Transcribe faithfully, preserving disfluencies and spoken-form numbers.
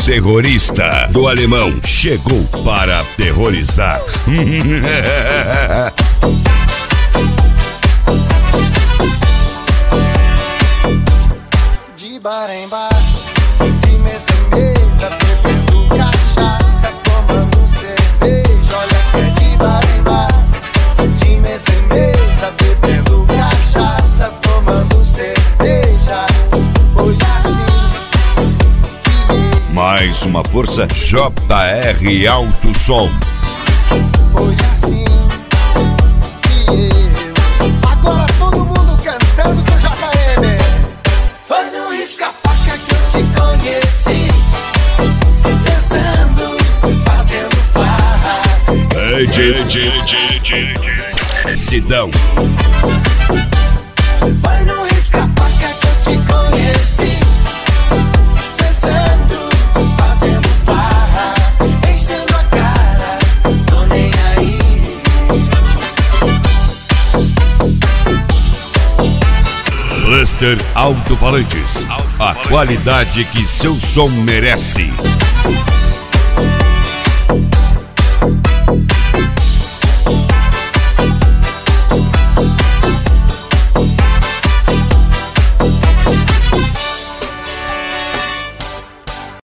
terrorista do Alemão chegou para terrorizar. De bar em bar, de mesa em mesa, bebendo cachaça, tomando cerveja. Olha que é de bar em bar, de mesa em mesa, bebendo cachaça, tomando cerveja. Foi assim que Mais uma força J R Alto Som. Foi assim que eu. Agora todo mundo cantando com J M. Foi no risca-faca que eu te conheci, dançando, fazendo farra. Ei, J J Sidão. Foi no risca-faca que eu te conheci, dançando, fazendo farra, enchendo a cara, tô nem aí. Cluster Alto-Falantes, a qualidade que seu som merece.